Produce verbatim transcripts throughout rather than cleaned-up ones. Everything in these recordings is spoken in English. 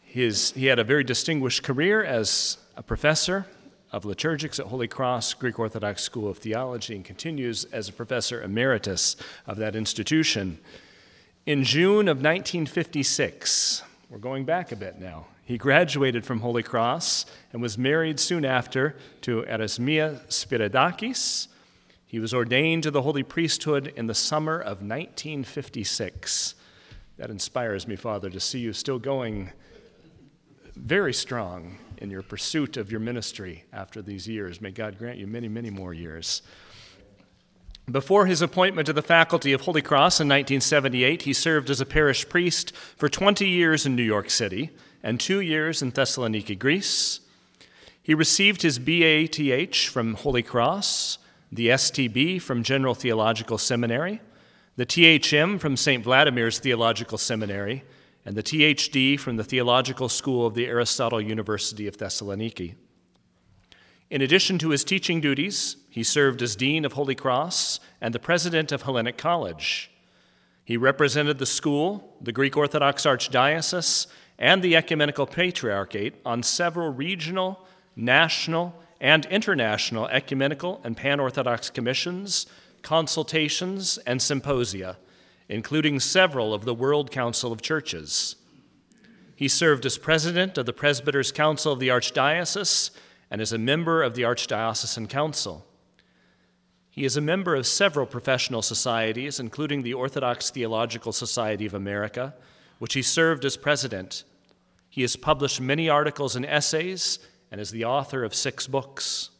His, he had a very distinguished career as a professor of liturgics at Holy Cross Greek Orthodox School of Theology and continues as a professor emeritus of that institution. In June of nineteen fifty-six, we're going back a bit now, he graduated from Holy Cross and was married soon after to Erasmia Spiridakis. He was ordained to the holy priesthood in the summer of nineteen fifty-six. That inspires me, Father, to see you still going very strong in your pursuit of your ministry after these years. May God grant you many, many more years. Before his appointment to the faculty of Holy Cross in nineteen seventy-eight, he served as a parish priest for twenty years in New York City and two years in Thessaloniki, Greece. He received his B A T H from Holy Cross, the S T B from General Theological Seminary, the T H M from Saint Vladimir's Theological Seminary, and the T H D from the Theological School of the Aristotle University of Thessaloniki. In addition to his teaching duties, he served as Dean of Holy Cross and the President of Hellenic College. He represented the school, the Greek Orthodox Archdiocese, and the Ecumenical Patriarchate on several regional, national, and international ecumenical and pan-Orthodox commissions, consultations, and symposia, including several of the World Council of Churches. He served as president of the Presbyters' Council of the Archdiocese and as a member of the Archdiocesan Council. He is a member of several professional societies, including the Orthodox Theological Society of America, which he served as president. He has published many articles and essays and is the author of six books.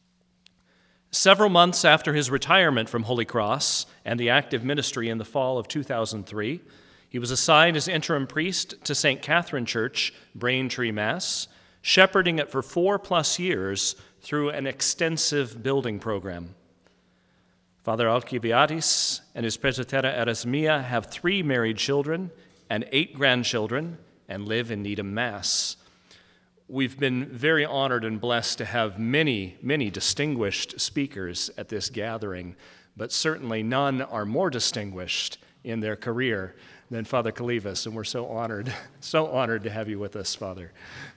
Several months after his retirement from Holy Cross and the active ministry in the fall of two thousand three, he was assigned as interim priest to Saint Catherine Church, Braintree, Mass., shepherding it for four plus years through an extensive building program. Father Alkiviadis and his presbytera Erasmia have three married children and eight grandchildren and live in Needham, Mass. We've been very honored and blessed to have many, many distinguished speakers at this gathering, but certainly none are more distinguished in their career than Father Kalivas, and we're so honored, so honored to have you with us, Father.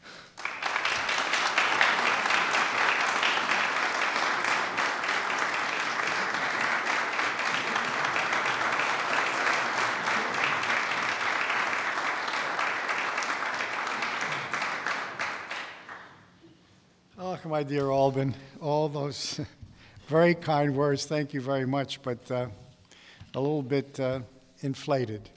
Oh, my dear Alban, all those very kind words, thank you very much, but uh, a little bit uh, inflated.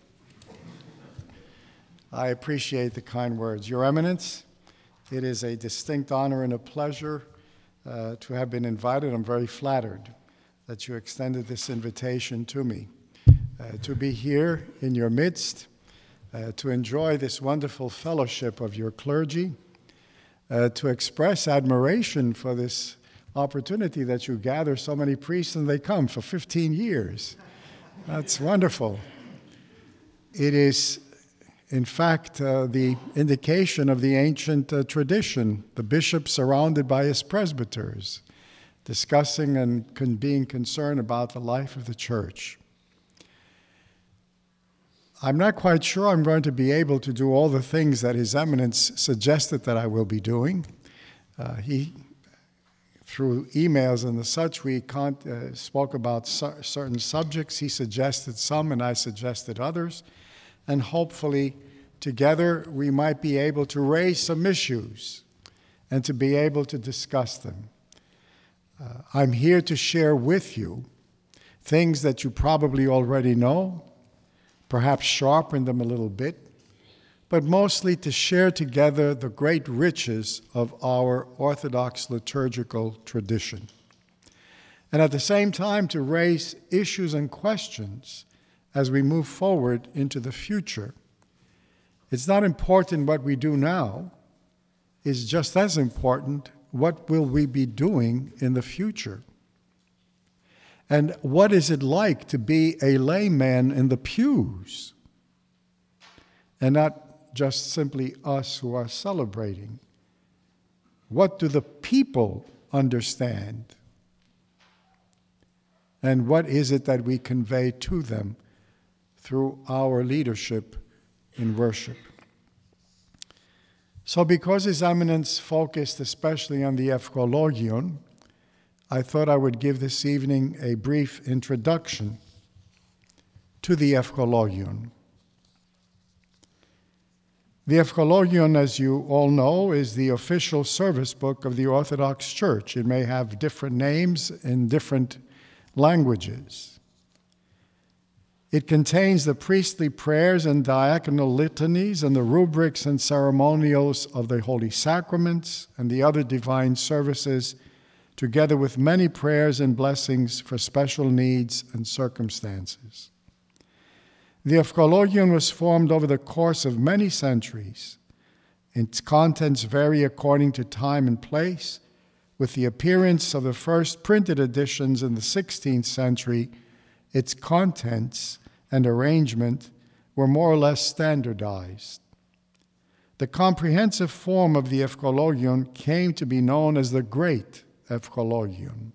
I appreciate the kind words. Your Eminence, it is a distinct honor and a pleasure uh, to have been invited. I'm very flattered that you extended this invitation to me, uh, to be here in your midst, uh, to enjoy this wonderful fellowship of your clergy, Uh, to express admiration for this opportunity that you gather so many priests and they come for fifteen years. That's wonderful. It is, in fact, uh, the indication of the ancient uh, tradition, the bishop surrounded by his presbyters, discussing and con- being concerned about the life of the church. I'm not quite sure I'm going to be able to do all the things that His Eminence suggested that I will be doing. Uh, he, through emails and the such, we con- uh, spoke about su- certain subjects. He suggested some and I suggested others. And hopefully together we might be able to raise some issues and to be able to discuss them. Uh, I'm here to share with you things that you probably already know, perhaps sharpen them a little bit, but mostly to share together the great riches of our Orthodox liturgical tradition. And at the same time, to raise issues and questions as we move forward into the future. It's not important what we do now. It's just as important what will we be doing in the future. And what is it like to be a layman in the pews and not just simply us who are celebrating? What do the people understand? And what is it that we convey to them through our leadership in worship? So because His Eminence focused especially on the Ευχολόγιον, I thought I would give this evening a brief introduction to the Ευχολόγιον. The Ευχολόγιον, as you all know, is the official service book of the Orthodox Church. It may have different names in different languages. It contains the priestly prayers and diaconal litanies and the rubrics and ceremonials of the Holy Sacraments and the other divine services, together with many prayers and blessings for special needs and circumstances. The Ευχολόγιον was formed over the course of many centuries. Its contents vary according to time and place, with the appearance of the first printed editions in the sixteenth century. Its contents and arrangement were more or less standardized. The comprehensive form of the Ευχολόγιον came to be known as the Great Ευχολόγιον.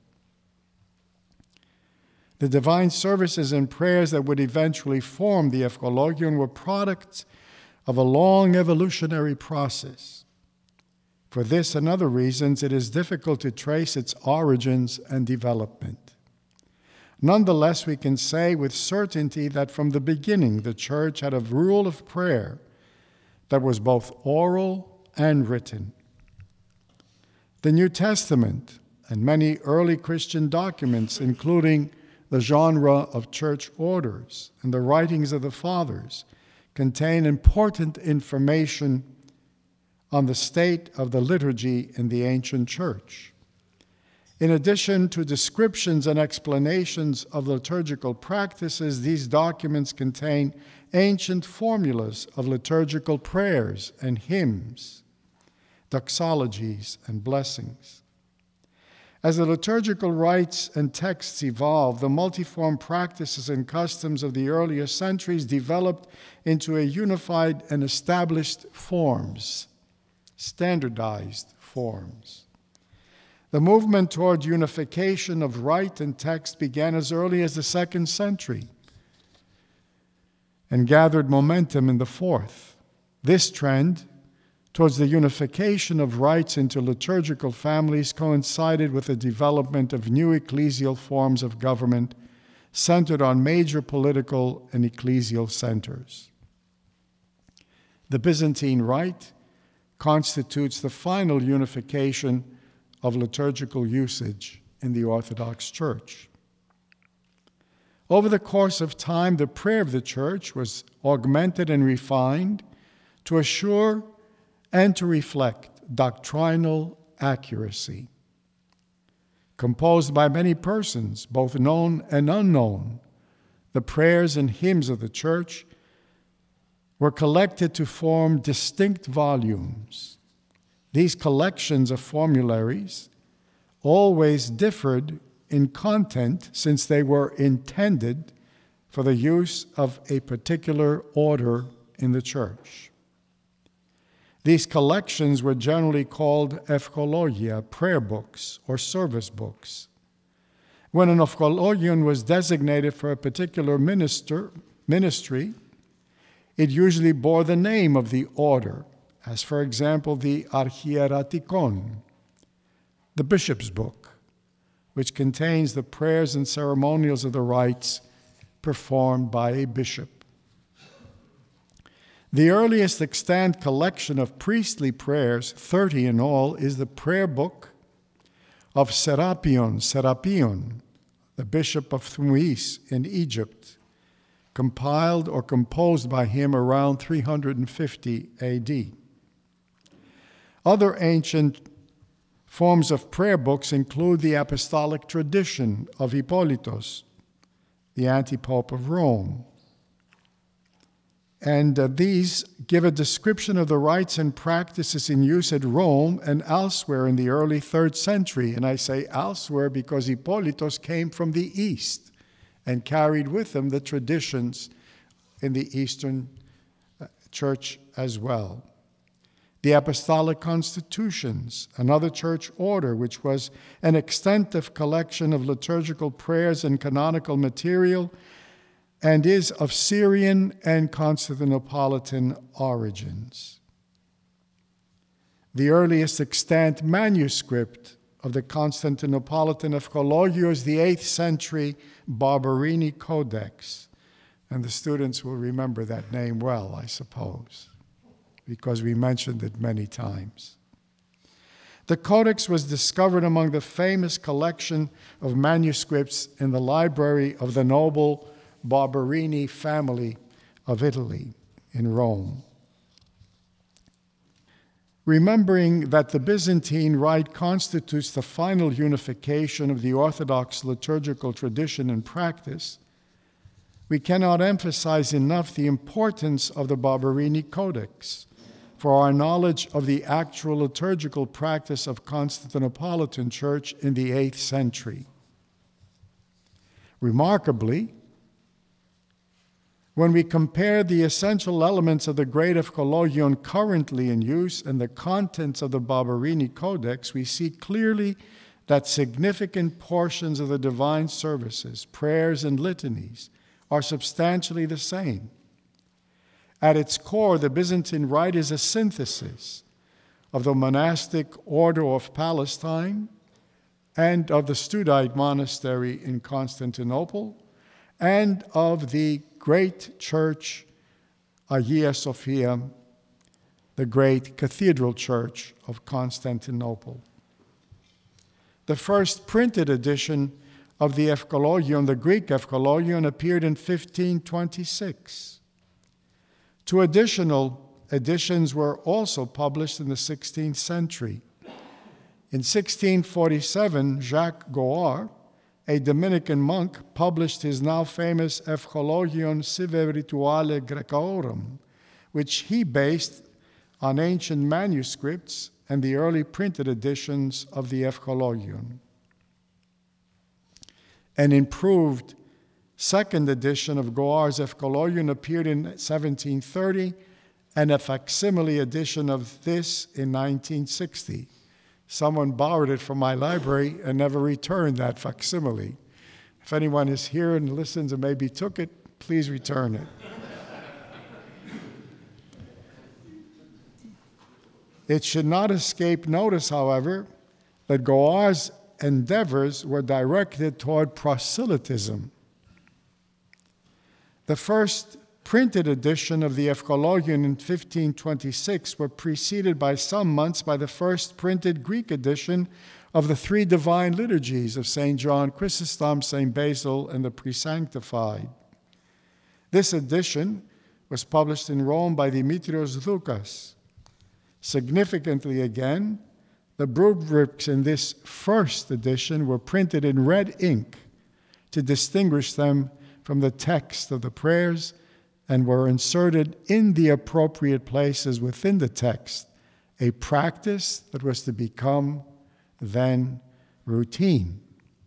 The divine services and prayers that would eventually form the Ευχολόγιον were products of a long evolutionary process. For this and other reasons, it is difficult to trace its origins and development. Nonetheless, we can say with certainty that from the beginning, the Church had a rule of prayer that was both oral and written. The New Testament and many early Christian documents, including the genre of church orders and the writings of the Fathers, contain important information on the state of the liturgy in the ancient Church. In addition to descriptions and explanations of liturgical practices, these documents contain ancient formulas of liturgical prayers and hymns, doxologies and blessings. As the liturgical rites and texts evolved, the multiform practices and customs of the earlier centuries developed into a unified and established forms, standardized forms. The movement toward unification of rite and text began as early as the second century and gathered momentum in the fourth. This trend towards the unification of rites into liturgical families coincided with the development of new ecclesial forms of government centered on major political and ecclesial centers. The Byzantine Rite constitutes the final unification of liturgical usage in the Orthodox Church. Over the course of time, the prayer of the Church was augmented and refined to assure and to reflect doctrinal accuracy. Composed by many persons, both known and unknown, the prayers and hymns of the Church were collected to form distinct volumes. These collections of formularies always differed in content since they were intended for the use of a particular order in the Church. These collections were generally called Ευχολόγια, prayer books or service books. When an Ευχολόγιον was designated for a particular minister, ministry, it usually bore the name of the order, as for example the Archieretikon, the bishop's book, which contains the prayers and ceremonials of the rites performed by a bishop. The earliest extant collection of priestly prayers, thirty in all, is the prayer book of Serapion, Serapion, the bishop of Thmuis in Egypt, compiled or composed by him around three hundred fifty A D. Other ancient forms of prayer books include the apostolic tradition of Hippolytos, the antipope of Rome. And uh, these give a description of the rites and practices in use at Rome and elsewhere in the early third century. And I say elsewhere because Hippolytos came from the East and carried with him the traditions in the Eastern Church as well. The Apostolic Constitutions, another church order, which was an extensive collection of liturgical prayers and canonical material, and is of Syrian and Constantinopolitan origins. The earliest extant manuscript of the Constantinopolitan Evkologio is the eighth century Barberini Codex. And the students will remember that name well, I suppose, because we mentioned it many times. The Codex was discovered among the famous collection of manuscripts in the library of the noble Barberini family of Italy in Rome. Remembering that the Byzantine Rite constitutes the final unification of the Orthodox liturgical tradition and practice, we cannot emphasize enough the importance of the Barberini Codex for our knowledge of the actual liturgical practice of Constantinopolitan Church in the eighth century. Remarkably, when we compare the essential elements of the Great Evkologion currently in use and the contents of the Barberini Codex, we see clearly that significant portions of the divine services, prayers, and litanies are substantially the same. At its core, the Byzantine Rite is a synthesis of the monastic order of Palestine and of the Studite monastery in Constantinople and of the great church, Hagia Sophia, the great cathedral church of Constantinople. The first printed edition of the Evkologion, the Greek Evkologion, appeared in fifteen twenty-six. Two additional editions were also published in the sixteenth century. In sixteen forty-seven, Jacques Goar, a Dominican monk, published his now famous Evkologion Sive Rituale Graecorum, which he based on ancient manuscripts and the early printed editions of the Evkologion. An improved second edition of Goar's Evkologion appeared in seventeen thirty, and a facsimile edition of this in nineteen sixty. Someone borrowed it from my library and never returned that facsimile. If anyone is here and listens and maybe took it, please return it. It should not escape notice, however, that Goar's endeavors were directed toward proselytism. The first printed edition of the Evkologion in fifteen twenty-six were preceded by some months by the first printed Greek edition of the three divine liturgies of Saint John Chrysostom, Saint Basil, and the Presanctified. This edition was published in Rome by Dimitrios Loukas. Significantly again, the rubrics in this first edition were printed in red ink to distinguish them from the text of the prayers and were inserted in the appropriate places within the text, a practice that was to become then routine.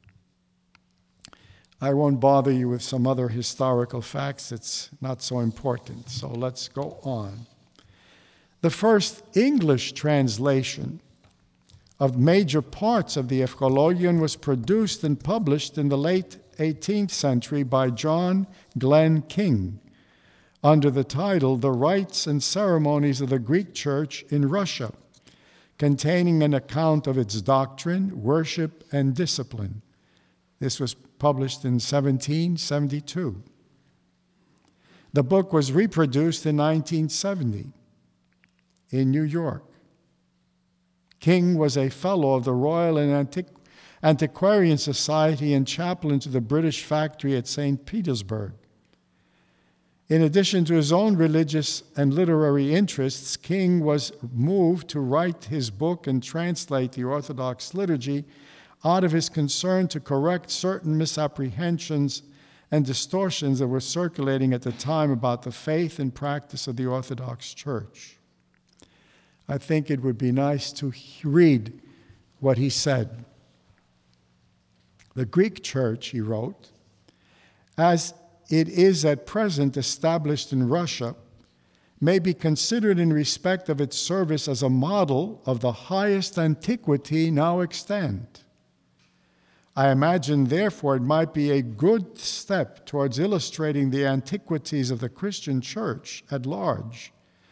I won't bother you with some other historical facts. It's not so important, so let's go on. The first English translation of major parts of the Evkologion was produced and published in the late eighteenth century by John Glenn King under the title The Rites and Ceremonies of the Greek Church in Russia, containing an account of its doctrine, worship, and discipline. This was published in seventeen seventy-two. The book was reproduced in nineteen seventy in New York. King was a fellow of the Royal and Antiq- Antiquarian Society and chaplain to the British factory at Saint Petersburg. In addition to his own religious and literary interests, King was moved to write his book and translate the Orthodox liturgy out of his concern to correct certain misapprehensions and distortions that were circulating at the time about the faith and practice of the Orthodox Church. I think it would be nice to read what he said. The Greek Church, he wrote, as it is at present established in Russia, may be considered in respect of its service as a model of the highest antiquity now extant. I imagine, therefore, it might be a good step towards illustrating the antiquities of the Christian Church at large,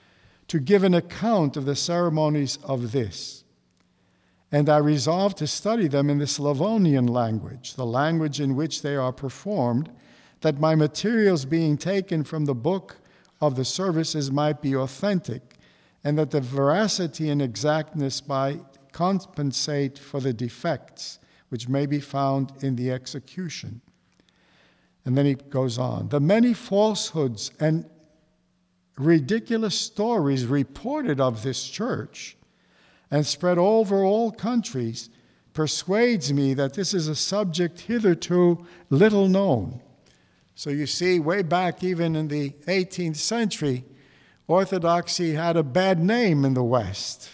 to give an account of the ceremonies of this. And I resolved to study them in the Slavonian language, the language in which they are performed, that my materials being taken from the book of the services might be authentic, and that the veracity and exactness might compensate for the defects which may be found in the execution. And then he goes on. The many falsehoods and ridiculous stories reported of this church and spread over all countries persuades me that this is a subject hitherto little known. So you see, way back even in the eighteenth century, Orthodoxy had a bad name in the West.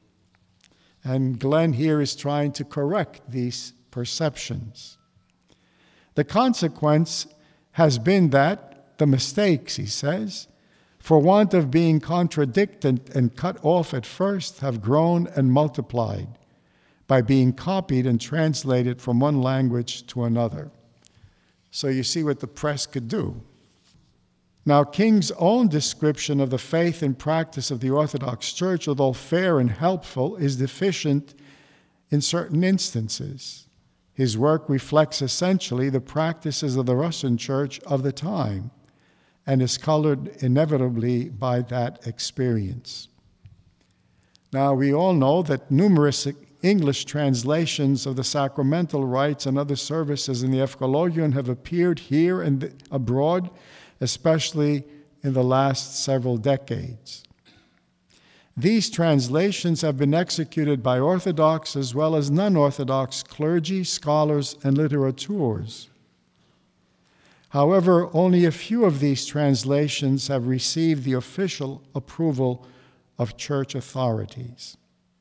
And Glenn here is trying to correct these perceptions. The consequence has been that the mistakes, he says, for want of being contradicted and cut off at first, have grown and multiplied by being copied and translated from one language to another. So you see what the press could do. Now, King's own description of the faith and practice of the Orthodox Church, although fair and helpful, is deficient in certain instances. His work reflects essentially the practices of the Russian Church of the time and is colored inevitably by that experience. Now, we all know that numerous English translations of the sacramental rites and other services in the Evangelion have appeared here and abroad, especially in the last several decades. These translations have been executed by Orthodox as well as non-Orthodox clergy, scholars, and litterateurs. However, only a few of these translations have received the official approval of church authorities.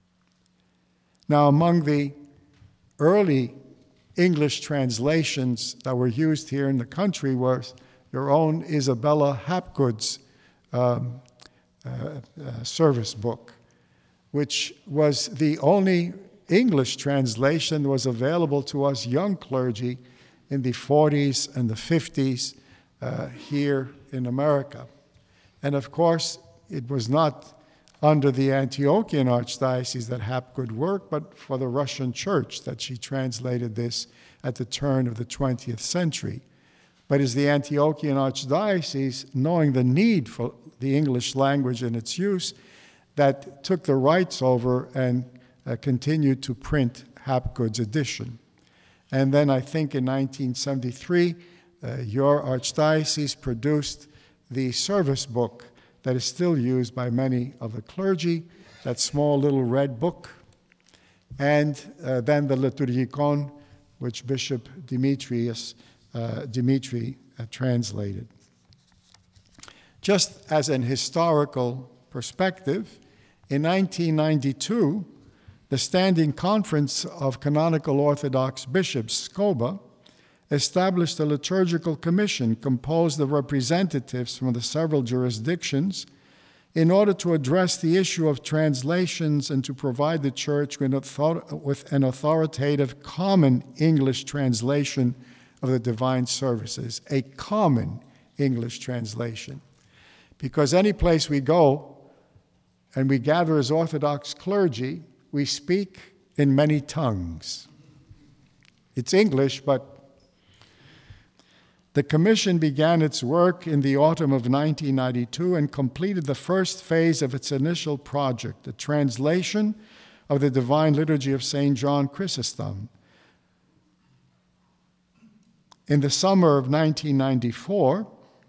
Now, among the early English translations that were used here in the country was your own Isabella Hapgood's um, uh, uh, service book, which was the only English translation that was available to us young clergy in the forties and the fifties uh, here in America. And of course, it was not under the Antiochian Archdiocese that Hapgood worked, but for the Russian Church that she translated this at the turn of the twentieth century. But as the Antiochian Archdiocese, knowing the need for the English language and its use, that took the rights over and uh, continued to print Hapgood's edition. And then I think in nineteen seventy-three, uh, your Archdiocese produced the service book that is still used by many of the clergy, that small little red book, and uh, then the Liturgicon, which Bishop Demetrius, uh, Dimitri uh, translated. Just as an historical perspective, in nineteen ninety-two, the Standing Conference of Canonical Orthodox Bishops, SCOBA, established a liturgical commission composed of representatives from the several jurisdictions in order to address the issue of translations and to provide the Church with an authoritative common English translation of the divine services, a common English translation. Because any place we go and we gather as Orthodox clergy, we speak in many tongues. It's English, but the commission began its work in the autumn of nineteen ninety-two and completed the first phase of its initial project, the translation of the Divine Liturgy of Saint John Chrysostom. In the summer of nineteen ninety-four,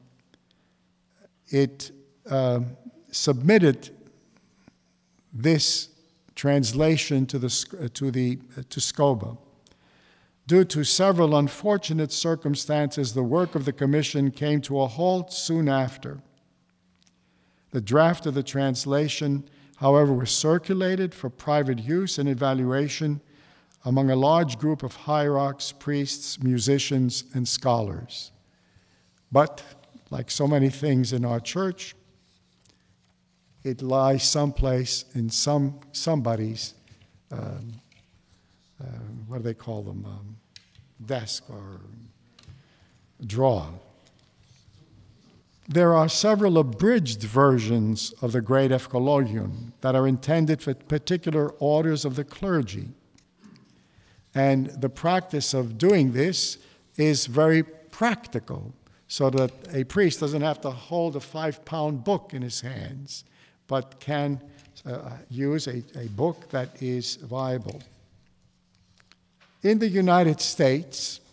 it uh, submitted this translation to the to the to SCOBA. Due to several unfortunate circumstances, the work of the commission came to a halt soon after. The draft of the translation, however, was circulated for private use and evaluation among a large group of hierarchs, priests, musicians, and scholars. But, like so many things in our church, it lies someplace in some somebody's, um, uh, what do they call them, um, desk or drawer. There are several abridged versions of the Great Evangelion that are intended for particular orders of the clergy. And the practice of doing this is very practical, so that a priest doesn't have to hold a five-pound book in his hands, but can uh, use a, a book that is viable. In the United States,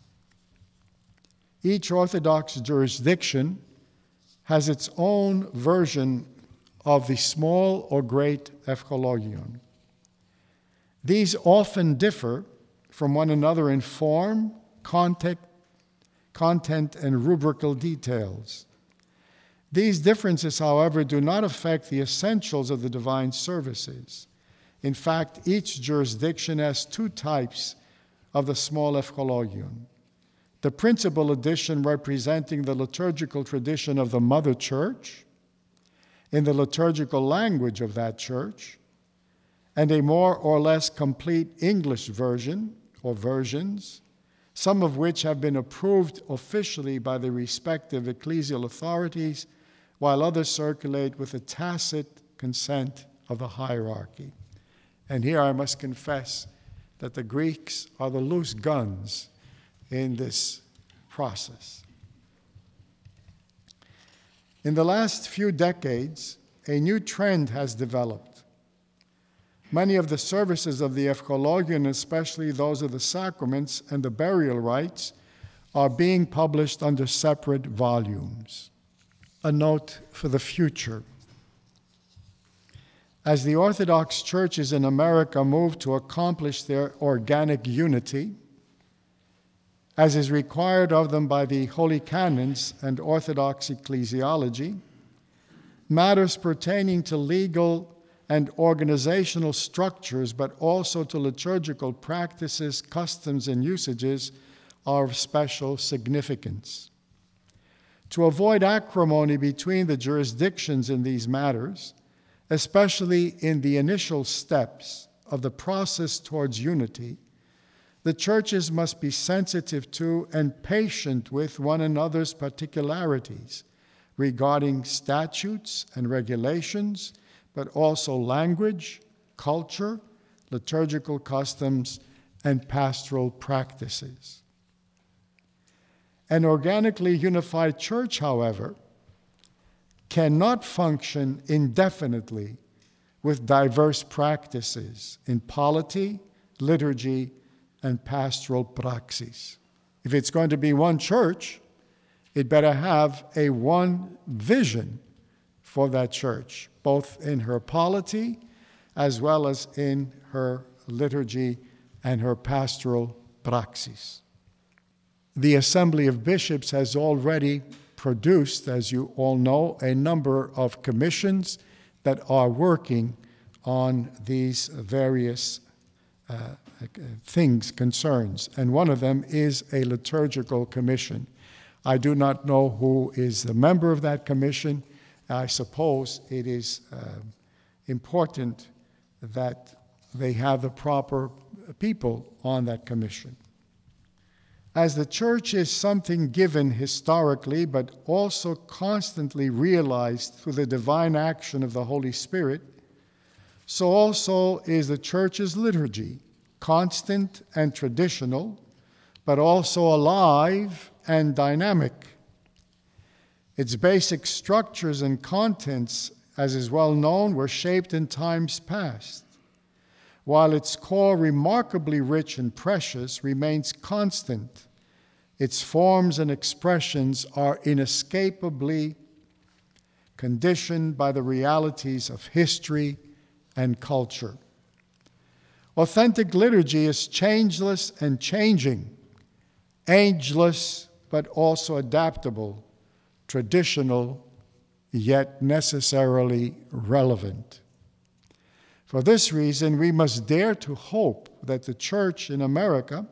each Orthodox jurisdiction has its own version of the small or great Evangelion. These often differ from one another in form, content, content, and rubrical details. These differences, however, do not affect the essentials of the divine services. In fact, each jurisdiction has two types of the small Evangelion. The principal edition representing the liturgical tradition of the Mother Church, in the liturgical language of that church, and a more or less complete English version or versions, some of which have been approved officially by the respective ecclesial authorities, while others circulate with the tacit consent of the hierarchy. And here I must confess that the Greeks are the loose guns in this process. In the last few decades, a new trend has developed. Many of the services of the Evangelion, especially those of the sacraments and the burial rites, are being published under separate volumes. A note for the future. As the Orthodox churches in America move to accomplish their organic unity, as is required of them by the holy canons and Orthodox ecclesiology, matters pertaining to legal and organizational structures, but also to liturgical practices, customs, and usages are of special significance. To avoid acrimony between the jurisdictions in these matters, especially in the initial steps of the process towards unity, the churches must be sensitive to and patient with one another's particularities regarding statutes and regulations, but also language, culture, liturgical customs, and pastoral practices. An organically unified church, however, cannot function indefinitely with diverse practices in polity, liturgy, and pastoral praxis. If it's going to be one church, it better have a one vision for that church, both in her polity as well as in her liturgy and her pastoral praxis. The Assembly of Bishops has already produced, as you all know, a number of commissions that are working on these various uh, things, concerns, and one of them is a liturgical commission. I do not know who is the member of that commission. I suppose it is uh, important that they have the proper people on that commission. As the church is something given historically, but also constantly realized through the divine action of the Holy Spirit, so also is the church's liturgy, constant and traditional, but also alive and dynamic. Its basic structures and contents, as is well known, were shaped in times past, while its core, remarkably rich and precious, remains constant. Its forms and expressions are inescapably conditioned by the realities of history and culture. Authentic liturgy is changeless and changing, ageless but also adaptable, traditional yet necessarily relevant. For this reason, we must dare to hope that the Church in America,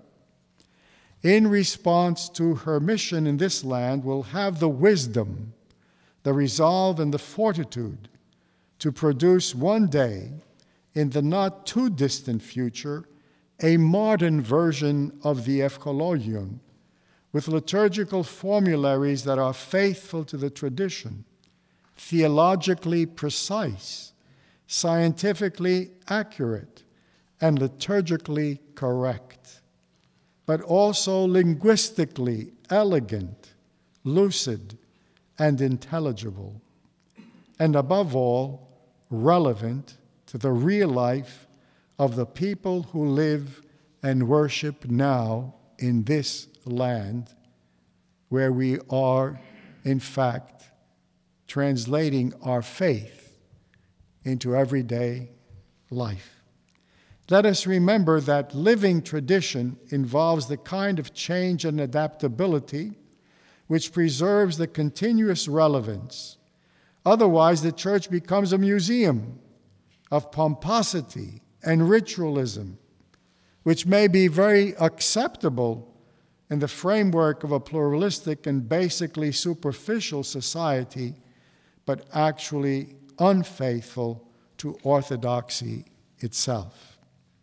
in response to her mission in this land, will have the wisdom, the resolve, and the fortitude to produce one day, in the not too distant future, a modern version of the Evangelion, with liturgical formularies that are faithful to the tradition, theologically precise, scientifically accurate, and liturgically correct, but also linguistically elegant, lucid, and intelligible, and above all, relevant to the real life of the people who live and worship now in this land, where we are, in fact, translating our faith into everyday life. Let us remember that living tradition involves the kind of change and adaptability which preserves the continuous relevance. Otherwise, the church becomes a museum of pomposity and ritualism, which may be very acceptable in the framework of a pluralistic and basically superficial society, but actually unfaithful to orthodoxy itself.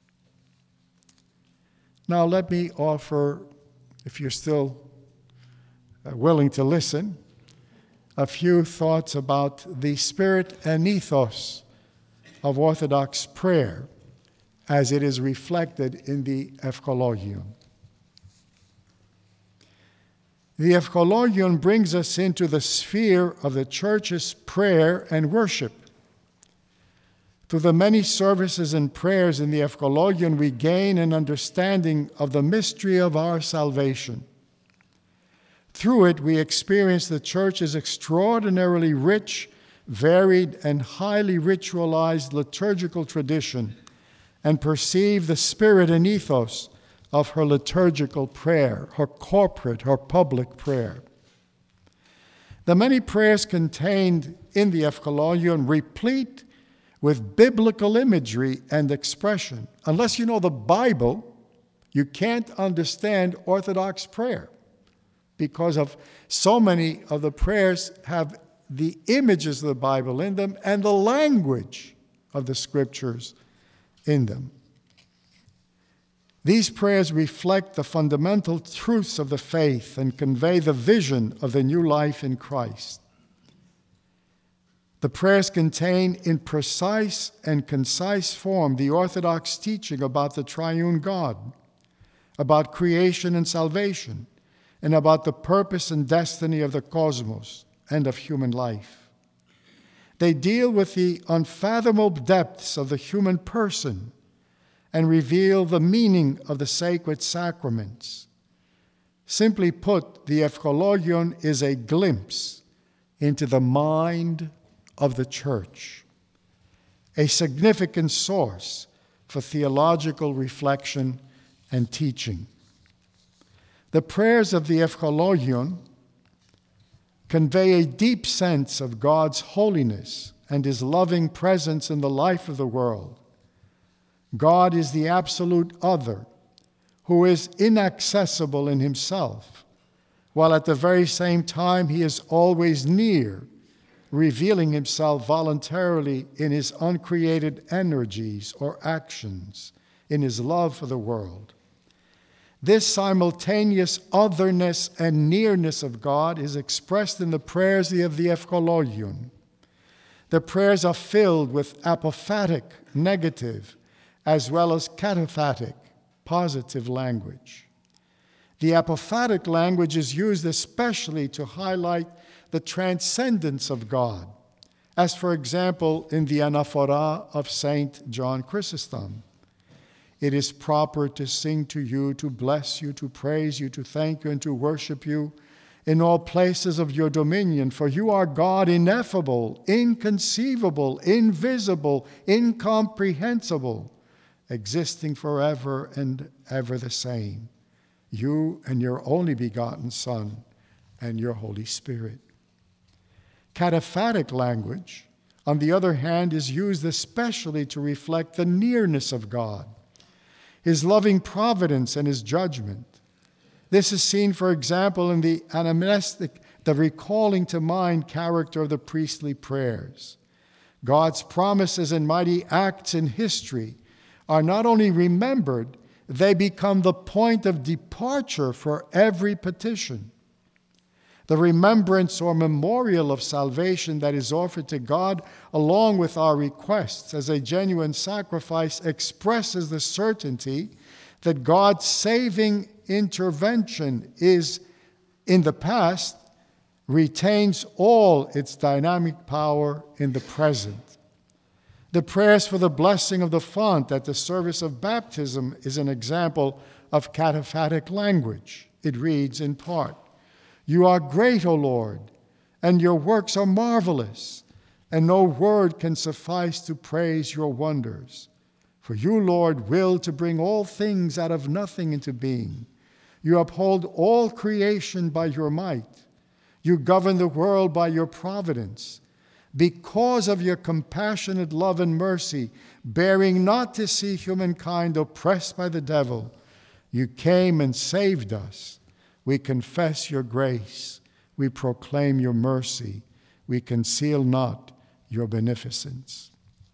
Now let me offer, if you're still willing to listen, a few thoughts about the spirit and ethos of Orthodox prayer as it is reflected in the Ευχολόγιον. The Ευχολόγιον brings us into the sphere of the Church's prayer and worship. Through the many services and prayers in the Ευχολόγιον, we gain an understanding of the mystery of our salvation. Through it, we experience the Church's extraordinarily rich, varied, and highly ritualized liturgical tradition and perceive the spirit and ethos of her liturgical prayer, her corporate, her public prayer. The many prayers contained in the Ευχολόγιον replete with biblical imagery and expression. Unless you know the Bible, you can't understand Orthodox prayer, because of so many of the prayers have the images of the Bible in them and the language of the Scriptures in them. These prayers reflect the fundamental truths of the faith and convey the vision of the new life in Christ. The prayers contain in precise and concise form the Orthodox teaching about the triune God, about creation and salvation, and about the purpose and destiny of the cosmos and of human life. They deal with the unfathomable depths of the human person and reveal the meaning of the sacred sacraments. Simply put, the Ευχολόγιον is a glimpse into the mind of the Church, a significant source for theological reflection and teaching. The prayers of the Ευχολόγιον convey a deep sense of God's holiness and His loving presence in the life of the world. God is the absolute other, who is inaccessible in Himself, while at the very same time He is always near, revealing Himself voluntarily in His uncreated energies or actions, in His love for the world. This simultaneous otherness and nearness of God is expressed in the prayers of the Ευχολόγιον. The prayers are filled with apophatic, negative, as well as cataphatic, positive language. The apophatic language is used especially to highlight the transcendence of God, as for example in the Anaphora of Saint John Chrysostom. It is proper to sing to you, to bless you, to praise you, to thank you, and to worship you in all places of your dominion, for you are God ineffable, inconceivable, invisible, incomprehensible, existing forever and ever the same, you and your only begotten Son and your Holy Spirit. Cataphatic language, on the other hand, is used especially to reflect the nearness of God, His loving providence and His judgment. This is seen, for example, in the anamnestic, the recalling to mind character of the priestly prayers. God's promises and mighty acts in history are not only remembered, they become the point of departure for every petition. The remembrance or memorial of salvation that is offered to God along with our requests as a genuine sacrifice expresses the certainty that God's saving intervention is in the past, retains all its dynamic power in the present. The prayers for the blessing of the font at the service of baptism is an example of cataphatic language. It reads in part, "You are great, O Lord, and your works are marvelous, and no word can suffice to praise your wonders. For you, Lord, will to bring all things out of nothing into being. You uphold all creation by your might. You govern the world by your providence. Because of your compassionate love and mercy, bearing not to see humankind oppressed by the devil, you came and saved us. We confess your grace. We proclaim your mercy. We conceal not your beneficence."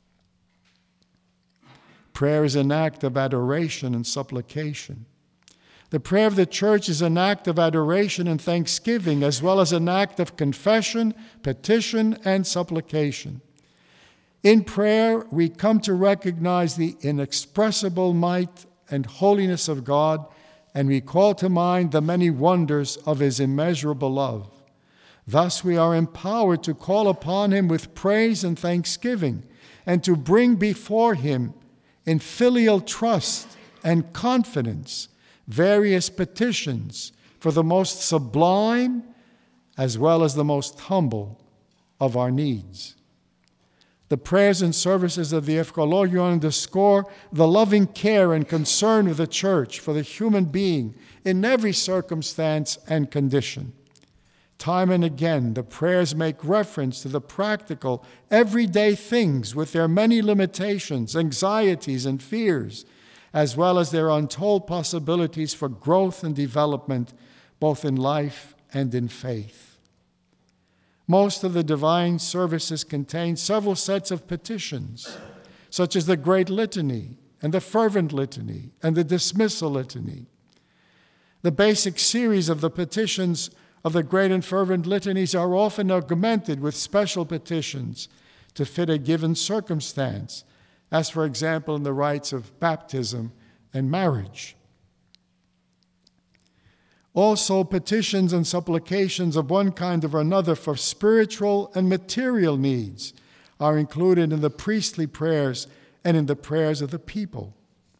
Prayer is an act of adoration and supplication. The prayer of the church is an act of adoration and thanksgiving, as well as an act of confession, petition, and supplication. In prayer, we come to recognize the inexpressible might and holiness of God, and we call to mind the many wonders of his immeasurable love. Thus, we are empowered to call upon him with praise and thanksgiving, and to bring before him in filial trust and confidence various petitions for the most sublime as well as the most humble of our needs. The prayers and services of the Evangelion underscore the loving care and concern of the church for the human being in every circumstance and condition. Time and again, the prayers make reference to the practical, everyday things with their many limitations, anxieties, and fears, as well as their untold possibilities for growth and development, both in life and in faith. Most of the divine services contain several sets of petitions, such as the Great Litany and the Fervent Litany and the Dismissal Litany. The basic series of the petitions of the Great and Fervent Litanies are often augmented with special petitions to fit a given circumstance, as for example in the rites of baptism and marriage. Also, petitions and supplications of one kind or another for spiritual and material needs are included in the priestly prayers and in the prayers of the people.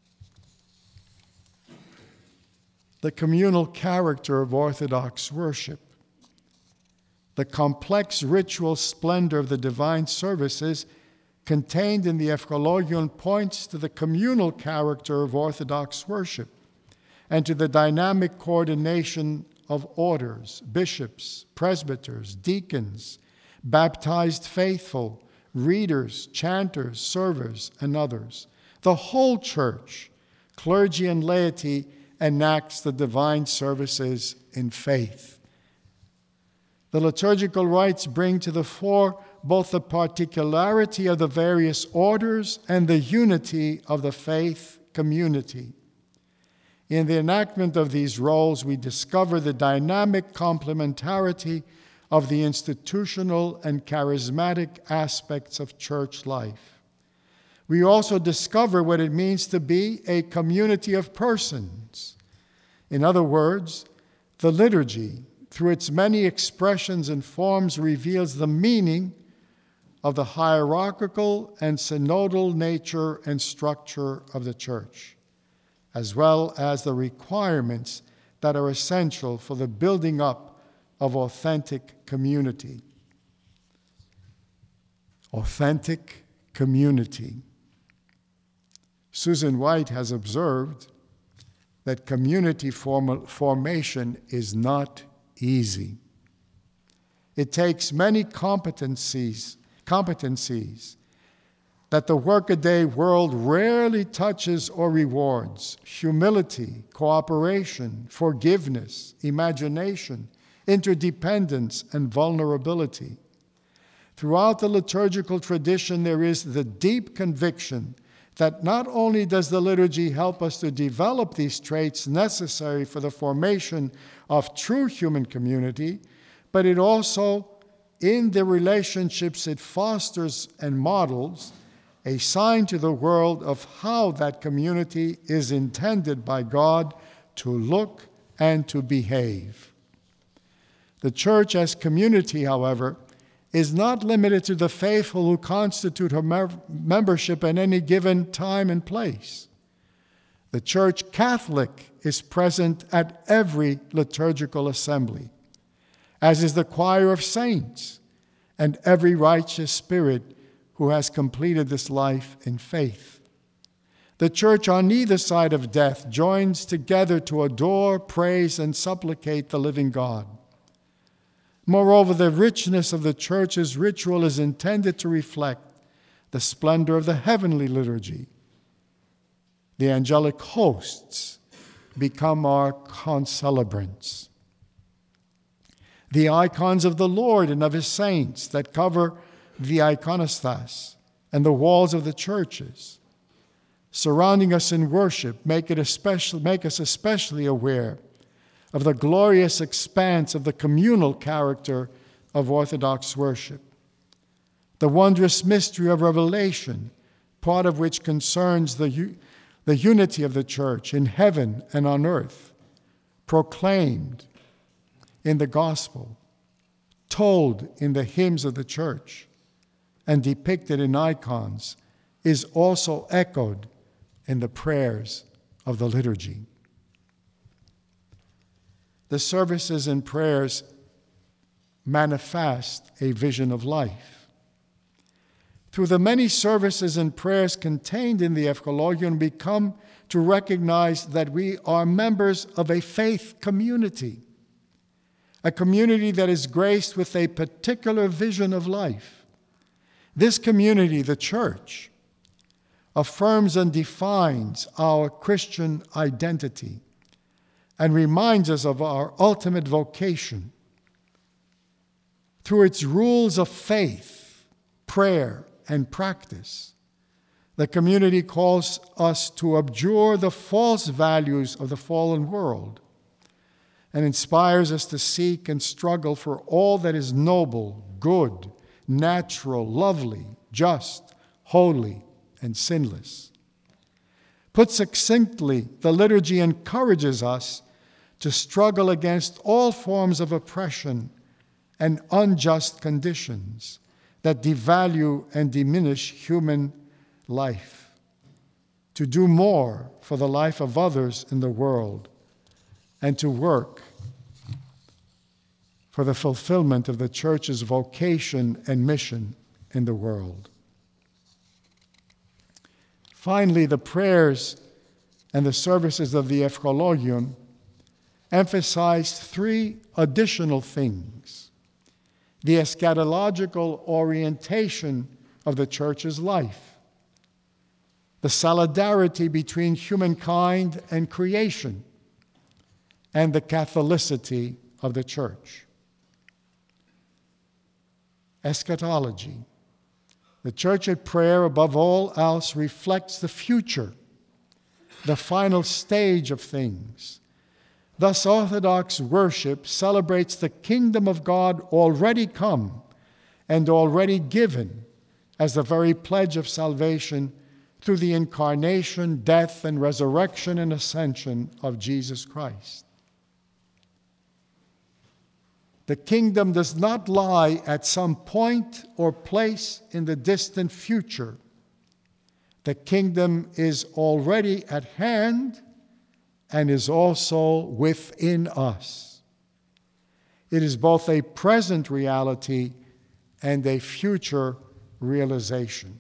The communal character of Orthodox worship. The complex ritual splendor of the divine services contained in the Evangelion points to the communal character of Orthodox worship and to the dynamic coordination of orders, bishops, presbyters, deacons, baptized faithful, readers, chanters, servers, and others. The whole church, clergy and laity, enacts the divine services in faith. The liturgical rites bring to the fore both the particularity of the various orders and the unity of the faith community. In the enactment of these roles, we discover the dynamic complementarity of the institutional and charismatic aspects of church life. We also discover what it means to be a community of persons. In other words, the liturgy, through its many expressions and forms, reveals the meaning of the hierarchical and synodal nature and structure of the church, as well as the requirements that are essential for the building up of authentic community. Authentic community. Susan White has observed that community form- formation is not easy. It takes many competencies, competencies that the workaday world rarely touches or rewards: humility, cooperation, forgiveness, imagination, interdependence, and vulnerability. Throughout the liturgical tradition, there is the deep conviction that not only does the liturgy help us to develop these traits necessary for the formation of true human community, but it also, in the relationships it fosters and models, a sign to the world of how that community is intended by God to look and to behave. The church as community, however, is not limited to the faithful who constitute her membership at any given time and place. The Church Catholic is present at every liturgical assembly, as is the choir of saints and every righteous spirit who has completed this life in faith. The Church on either side of death joins together to adore, praise, and supplicate the living God. Moreover, the richness of the Church's ritual is intended to reflect the splendor of the heavenly liturgy. The angelic hosts become our concelebrants. The icons of the Lord and of his saints that cover the iconostas and the walls of the churches, surrounding us in worship, make, it especially, make us especially aware of the glorious expanse of the communal character of Orthodox worship. The wondrous mystery of revelation, part of which concerns the, the unity of the church in heaven and on earth, proclaimed in the gospel, told in the hymns of the church, and depicted in icons, is also echoed in the prayers of the liturgy. The services and prayers manifest a vision of life. Through the many services and prayers contained in the Evangelion, we come to recognize that we are members of a faith community, a community that is graced with a particular vision of life. This community, the church, affirms and defines our Christian identity and reminds us of our ultimate vocation. Through its rules of faith, prayer, and practice, the community calls us to abjure the false values of the fallen world and inspires us to seek and struggle for all that is noble, good, natural, lovely, just, holy, and sinless. Put succinctly, the liturgy encourages us to struggle against all forms of oppression and unjust conditions that devalue and diminish human life, to do more for the life of others in the world, and to work for the fulfillment of the Church's vocation and mission in the world. Finally, the prayers and the services of the Evangelion emphasized three additional things: the eschatological orientation of the Church's life, the solidarity between humankind and creation, and the Catholicity of the Church. Eschatology. The Church at prayer, above all else, reflects the future, the final stage of things. Thus, Orthodox worship celebrates the kingdom of God already come and already given as the very pledge of salvation through the incarnation, death, and resurrection and ascension of Jesus Christ. The kingdom does not lie at some point or place in the distant future. The kingdom is already at hand and is also within us. It is both a present reality and a future realization.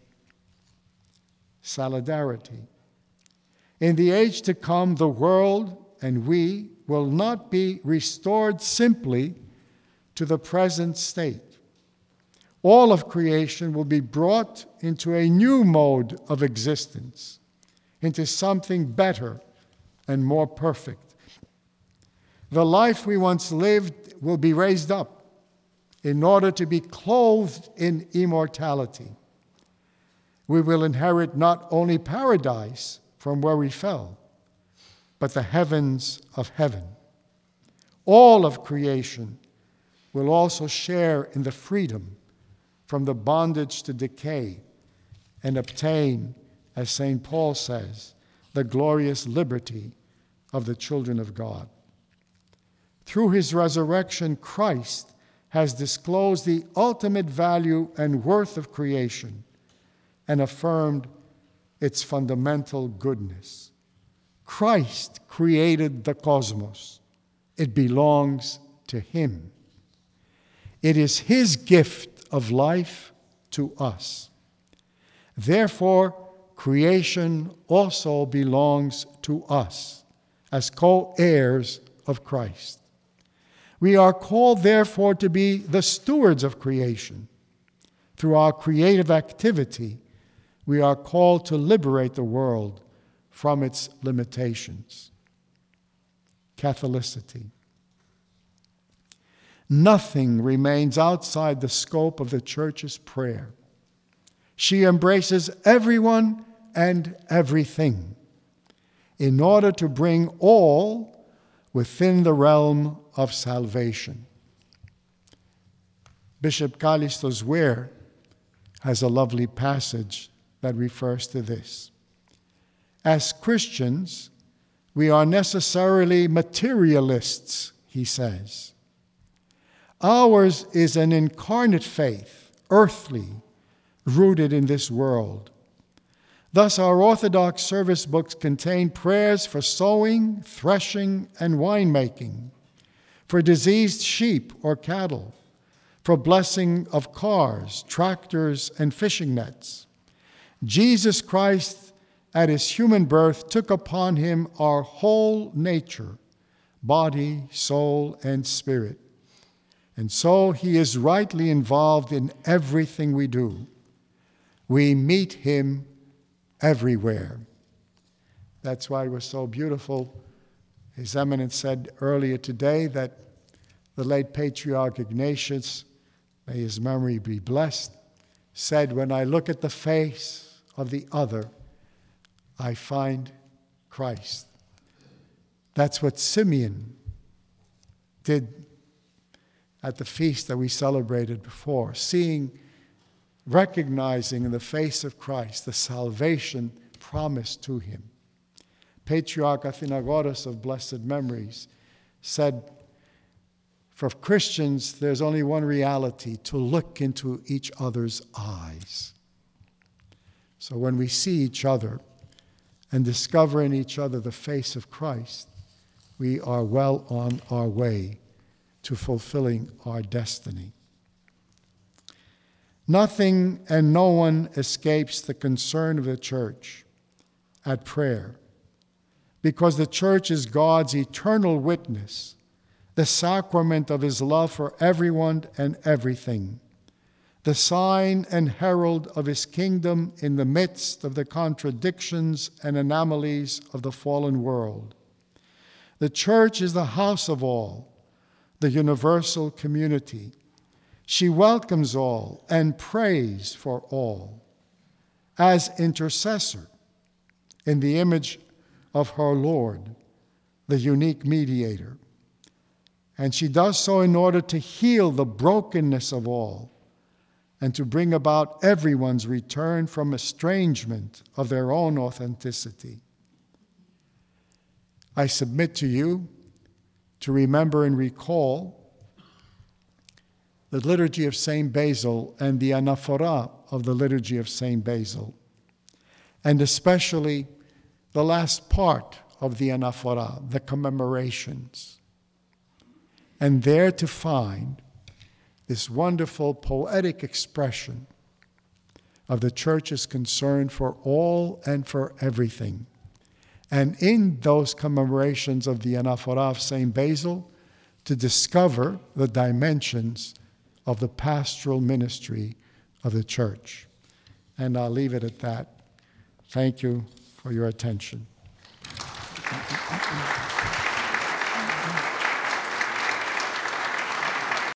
Solidarity. In the age to come, the world and we will not be restored simply to the present state. All of creation will be brought into a new mode of existence, into something better and more perfect. The life we once lived will be raised up in order to be clothed in immortality. we will inherit not only paradise from where we fell, but the heavens of heaven. All of creation will also share in the freedom from the bondage to decay and obtain, as Saint Paul says, the glorious liberty of the children of God. Through his resurrection, Christ has disclosed the ultimate value and worth of creation and affirmed its fundamental goodness. Christ created the cosmos. It belongs to him. It is his gift of life to us. Therefore, creation also belongs to us as co-heirs of Christ. We are called, therefore, to be the stewards of creation. Through our creative activity, we are called to liberate the world from its limitations. Catholicity. Nothing remains outside the scope of the Church's prayer. She embraces everyone and everything in order to bring all within the realm of salvation. Bishop Callistus Ware has a lovely passage that refers to this. As Christians, we are necessarily materialists, he says. Ours is an incarnate faith, earthly, rooted in this world. Thus, our Orthodox service books contain prayers for sowing, threshing, and winemaking, for diseased sheep or cattle, for blessing of cars, tractors, and fishing nets. Jesus Christ, at his human birth, took upon him our whole nature, body, soul, and spirit. And so he is rightly involved in everything we do. We meet him everywhere. That's why it was so beautiful. His Eminence said earlier today that the late Patriarch Ignatius, may his memory be blessed, said, "When I look at the face of the other, I find Christ." That's what Simeon did at the feast that we celebrated before, seeing, recognizing in the face of Christ the salvation promised to him. Patriarch Athenagoras of blessed memories said, for Christians, there's only one reality: to look into each other's eyes. So when we see each other and discover in each other the face of Christ, we are well on our way to fulfilling our destiny. Nothing and no one escapes the concern of the Church at prayer, because the Church is God's eternal witness, the sacrament of his love for everyone and everything, the sign and herald of his kingdom in the midst of the contradictions and anomalies of the fallen world. The Church is the house of all, the universal community. She welcomes all and prays for all. As intercessor, in the image of her Lord, the unique mediator. And she does so in order to heal the brokenness of all and to bring about everyone's return from estrangement of their own authenticity. I submit to you to remember and recall the Liturgy of Saint Basil and the anaphora of the Liturgy of Saint Basil, and especially the last part of the anaphora, the commemorations, and there to find this wonderful poetic expression of the Church's concern for all and for everything. And in those commemorations of the anaphora of Saint Basil, to discover the dimensions of the pastoral ministry of the Church. And I'll leave it at that. Thank you for your attention.